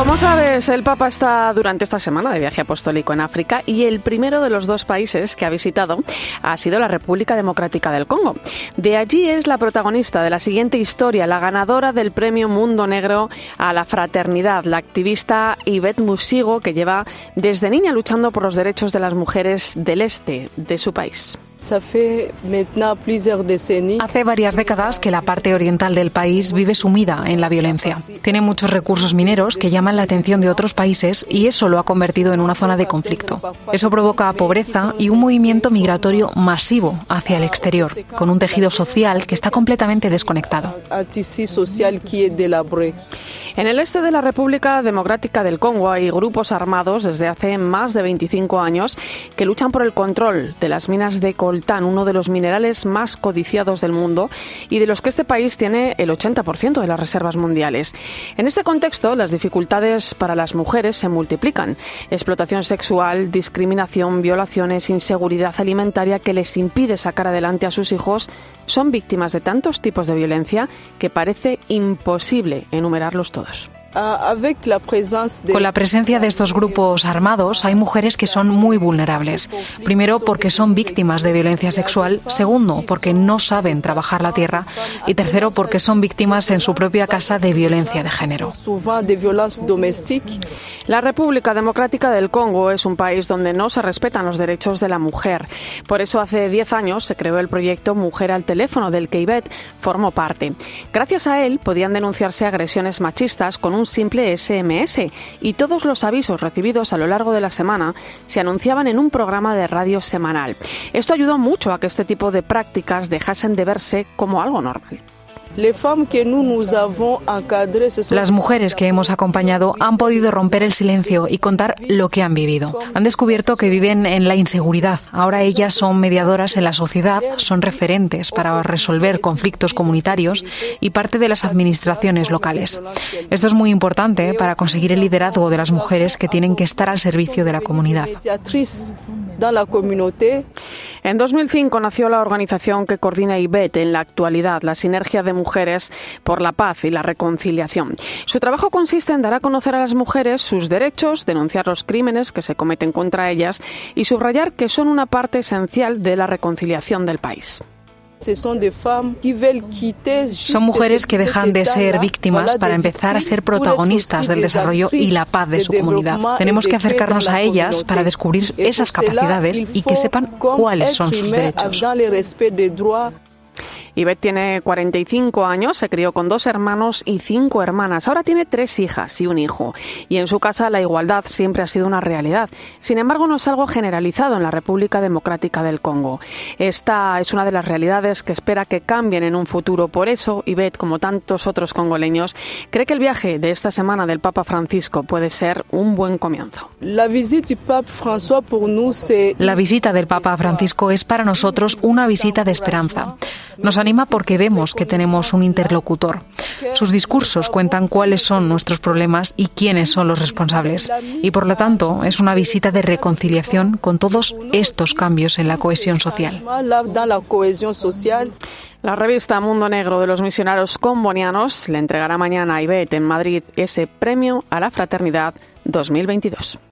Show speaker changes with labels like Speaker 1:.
Speaker 1: Como sabes, el Papa está durante esta semana de viaje apostólico en África y el primero de los dos países que ha visitado ha sido la República Democrática del Congo. De allí es la protagonista de la siguiente historia, la ganadora del Premio Mundo Negro a la Fraternidad, la activista Yvette Musigo, que lleva desde niña luchando por los derechos de las mujeres del este de su país.
Speaker 2: Hace varias décadas que la parte oriental del país vive sumida en la violencia. Tiene muchos recursos mineros que llaman la atención de otros países y eso lo ha convertido en una zona de conflicto. Eso provoca pobreza y un movimiento migratorio masivo hacia el exterior, con un tejido social que está completamente desconectado.
Speaker 1: En el este de la República Democrática del Congo hay grupos armados desde hace más de 25 años que luchan por el control de las minas de coltán, uno de los minerales más codiciados del mundo y de los que este país tiene el 80% de las reservas mundiales. En este contexto, las dificultades para las mujeres se multiplican. Explotación sexual, discriminación, violaciones, inseguridad alimentaria que les impide sacar adelante a sus hijos son víctimas de tantos tipos de violencia que parece imposible enumerarlos todos.
Speaker 2: Con la presencia de estos grupos armados hay mujeres que son muy vulnerables. Primero, porque son víctimas de violencia sexual. Segundo, porque no saben trabajar la tierra. Y tercero, porque son víctimas en su propia casa de violencia de género.
Speaker 1: La República Democrática del Congo es un país donde no se respetan los derechos de la mujer. Por eso hace 10 años se creó el proyecto Mujer al Teléfono, del que Yvette formó parte. Gracias a él podían denunciarse agresiones machistas con un simple SMS y todos los avisos recibidos a lo largo de la semana se anunciaban en un programa de radio semanal. Esto ayudó mucho a que este tipo de prácticas dejasen de verse como algo normal.
Speaker 2: Las mujeres que hemos acompañado han podido romper el silencio y contar lo que han vivido. Han descubierto que viven en la inseguridad. Ahora ellas son mediadoras en la sociedad, son referentes para resolver conflictos comunitarios y parte de las administraciones locales. Esto es muy importante para conseguir el liderazgo de las mujeres que tienen que estar al servicio de la comunidad.
Speaker 1: En 2005 nació la organización que coordina Yvette en la actualidad, la Sinergia de Mujeres por la Paz y la Reconciliación. Su trabajo consiste en dar a conocer a las mujeres sus derechos, denunciar los crímenes que se cometen contra ellas y subrayar que son una parte esencial de la reconciliación del país.
Speaker 2: Son mujeres que dejan de ser víctimas para empezar a ser protagonistas del desarrollo y la paz de su comunidad. Tenemos que acercarnos a ellas para descubrir esas capacidades y que sepan cuáles son sus derechos.
Speaker 1: Yvette tiene 45 años, se crió con 2 hermanos y 5 hermanas. Ahora tiene 3 hijas y un hijo. Y en su casa la igualdad siempre ha sido una realidad. Sin embargo, no es algo generalizado en la República Democrática del Congo. Esta es una de las realidades que espera que cambien en un futuro. Por eso, Yvette, como tantos otros congoleños, cree que el viaje de esta semana del Papa Francisco puede ser un buen comienzo.
Speaker 2: La visita del Papa Francisco es para nosotros una visita de esperanza. Nos anima porque vemos que tenemos un interlocutor. Sus discursos cuentan cuáles son nuestros problemas y quiénes son los responsables. Y por lo tanto, es una visita de reconciliación con todos estos cambios en la cohesión social.
Speaker 1: La revista Mundo Negro de los misioneros combonianos le entregará mañana a Yvette en Madrid ese premio a la Fraternidad 2022.